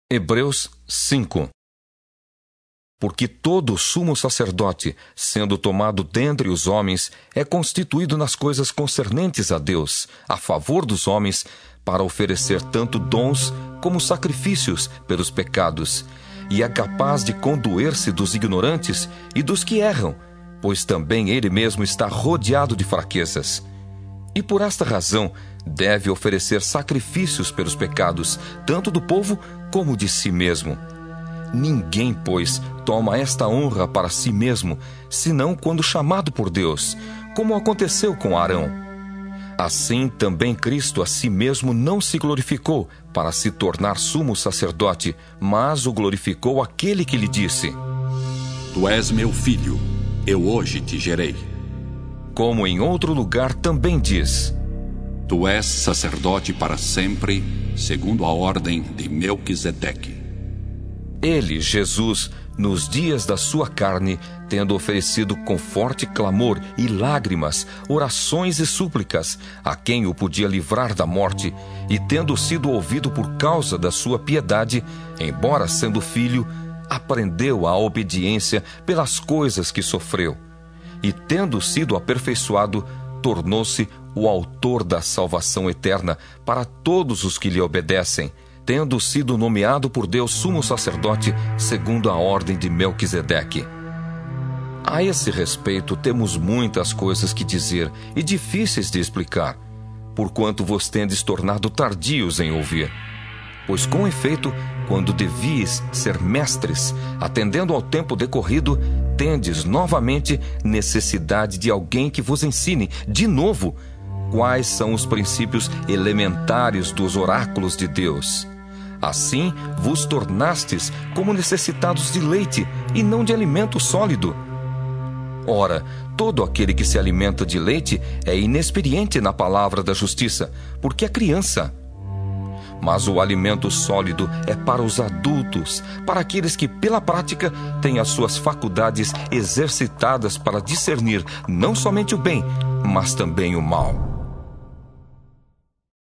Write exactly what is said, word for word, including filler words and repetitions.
Hebreus cinco. Porque todo sumo sacerdote, sendo tomado dentre os homens, é constituído nas coisas concernentes a Deus, a favor dos homens, para oferecer tanto dons como sacrifícios pelos pecados, e é capaz de condoer-se dos ignorantes e dos que erram, pois também ele mesmo está rodeado de fraquezas. E por esta razão deve oferecer sacrifícios pelos pecados, tanto do povo como de si mesmo. Ninguém, pois, toma esta honra para si mesmo, senão quando chamado por Deus, como aconteceu com Arão. Assim também Cristo a si mesmo não se glorificou para se tornar sumo sacerdote, mas o glorificou aquele que lhe disse: Tu és meu filho, eu hoje te gerei. Como em outro lugar também diz: Tu és sacerdote para sempre, segundo a ordem de Melquisedeque. Ele, Jesus, nos dias da sua carne, tendo oferecido com forte clamor e lágrimas, orações e súplicas, a quem o podia livrar da morte, e tendo sido ouvido por causa da sua piedade, embora sendo filho, aprendeu a obediência pelas coisas que sofreu. E tendo sido aperfeiçoado, tornou-se o autor da salvação eterna para todos os que lhe obedecem, tendo sido nomeado por Deus sumo sacerdote segundo a ordem de Melquisedeque. A esse respeito temos muitas coisas que dizer e difíceis de explicar, porquanto vos tendes tornado tardios em ouvir. Pois com efeito, quando devíeis ser mestres, atendendo ao tempo decorrido, tendes novamente necessidade de alguém que vos ensine, de novo, quais são os princípios elementares dos oráculos de Deus. Assim vos tornastes como necessitados de leite, e não de alimento sólido. Ora, todo aquele que se alimenta de leite é inexperiente na palavra da justiça, porque é criança. Mas o alimento sólido é para os adultos, para aqueles que, pela prática, têm as suas faculdades exercitadas para discernir não somente o bem, mas também o mal.